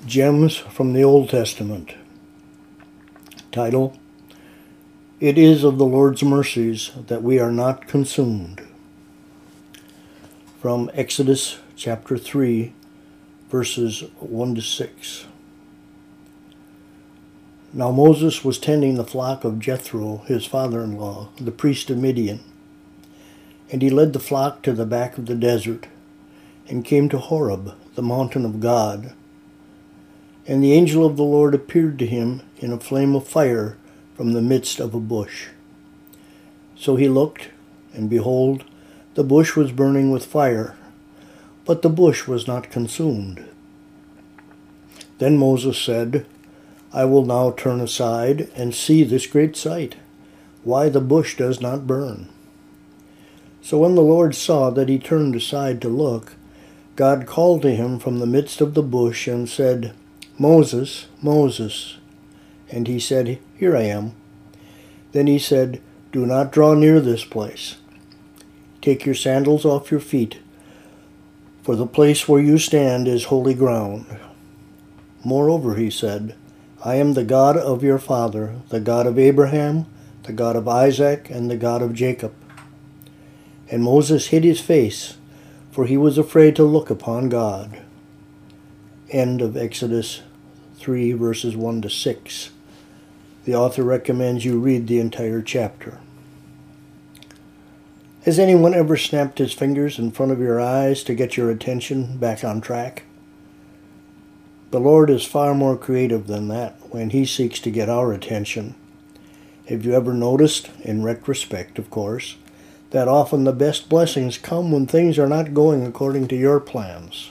Gems from the Old Testament. Title: It is of the Lord's mercies that we are not consumed. From Exodus chapter 3, verses 1 to 6. Now Moses was tending the flock of Jethro, his father-in-law, the priest of Midian. And he led the flock to the back of the desert, and came to Horeb, the mountain of God. And the angel of the Lord appeared to him in a flame of fire from the midst of a bush. So he looked, and behold, the bush was burning with fire, but the bush was not consumed. Then Moses said, I will now turn aside and see this great sight, why the bush does not burn. So when the Lord saw that he turned aside to look, God called to him from the midst of the bush and said, Moses, Moses. And he said, Here I am. Then he said, Do not draw near this place. Take your sandals off your feet, for the place where you stand is holy ground. Moreover, he said, I am the God of your father, the God of Abraham, the God of Isaac, and the God of Jacob. And Moses hid his face, for he was afraid to look upon God. End of Exodus 3, verses 1 to 6. The author recommends you read the entire chapter. Has anyone ever snapped his fingers in front of your eyes to get your attention back on track? The Lord is far more creative than that when he seeks to get our attention. Have you ever noticed, in retrospect of course, that often the best blessings come when things are not going according to your plans?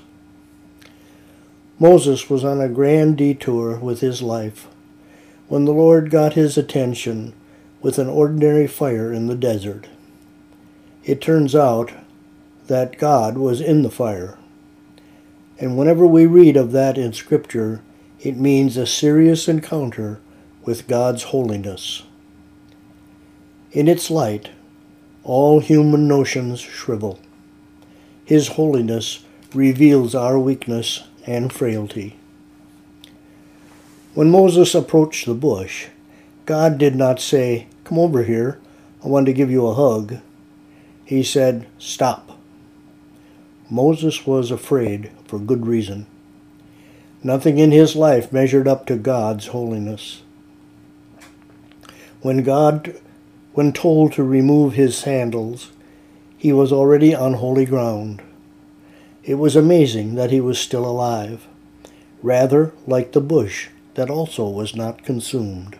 Moses was on a grand detour with his life when the Lord got his attention with an ordinary fire in the desert. It turns out that God was in the fire. And whenever we read of that in Scripture, it means a serious encounter with God's holiness. In its light, all human notions shrivel. His holiness reveals our weakness and frailty. When Moses approached the bush, God did not say, Come over here, I want to give you a hug. He said, Stop. Moses was afraid for good reason. Nothing in his life measured up to God's holiness. When told to remove his sandals, he was already on holy ground. It was amazing that he was still alive, rather like the bush that also was not consumed.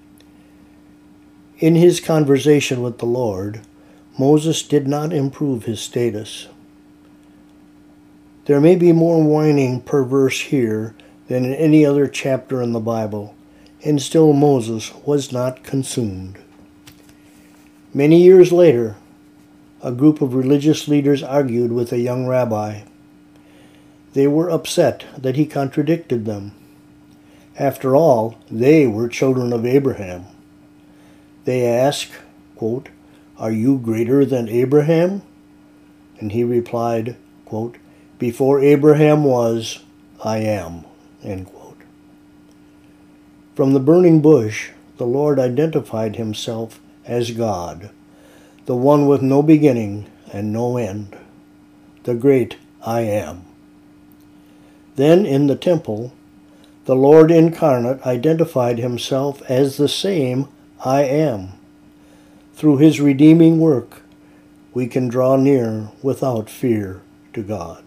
In his conversation with the Lord, Moses did not improve his status. There may be more whining per verse here than in any other chapter in the Bible, and still Moses was not consumed. Many years later, a group of religious leaders argued with a young rabbi. They were upset that he contradicted them. After all, they were children of Abraham. They asked, quote, Are you greater than Abraham? And he replied, quote, Before Abraham was, I am. End quote. From the burning bush, the Lord identified himself as God, the one with no beginning and no end, the great I am. Then in the temple, the Lord incarnate identified himself as the same I am. Through his redeeming work, we can draw near without fear to God.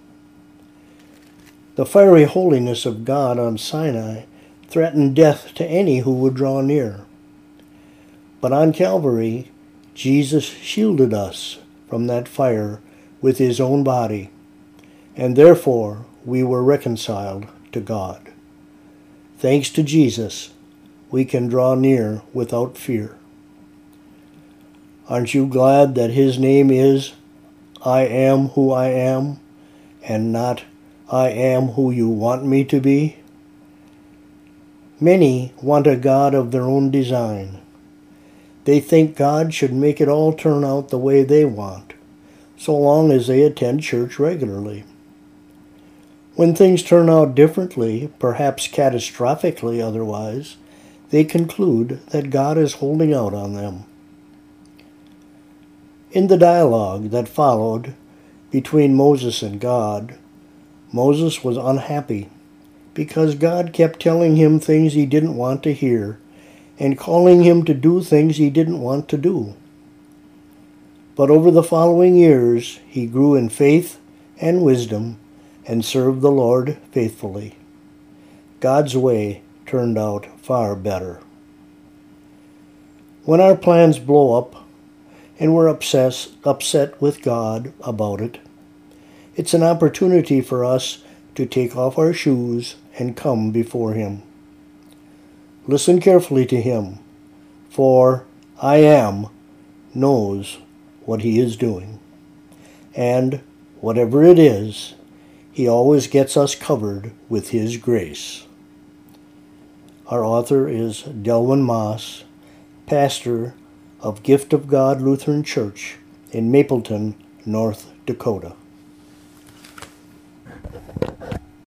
The fiery holiness of God on Sinai threatened death to any who would draw near. But on Calvary, Jesus shielded us from that fire with his own body, and therefore we were reconciled to God. Thanks to Jesus, we can draw near without fear. Aren't you glad that his name is I am who I am, and not I am who you want me to be? Many want a God of their own design. They think God should make it all turn out the way they want, so long as they attend church regularly. When things turn out differently, perhaps catastrophically otherwise, they conclude that God is holding out on them. In the dialogue that followed between Moses and God, Moses was unhappy because God kept telling him things he didn't want to hear and calling him to do things he didn't want to do. But over the following years, he grew in faith and wisdom and served the Lord faithfully. God's way turned out far better. When our plans blow up and we're upset with God about it, it's an opportunity for us to take off our shoes and come before Him. Listen carefully to Him, for I Am knows what He is doing. And whatever it is, He always gets us covered with His grace. Our author is Delwyn Moss, pastor of Gift of God Lutheran Church in Mapleton, North Dakota.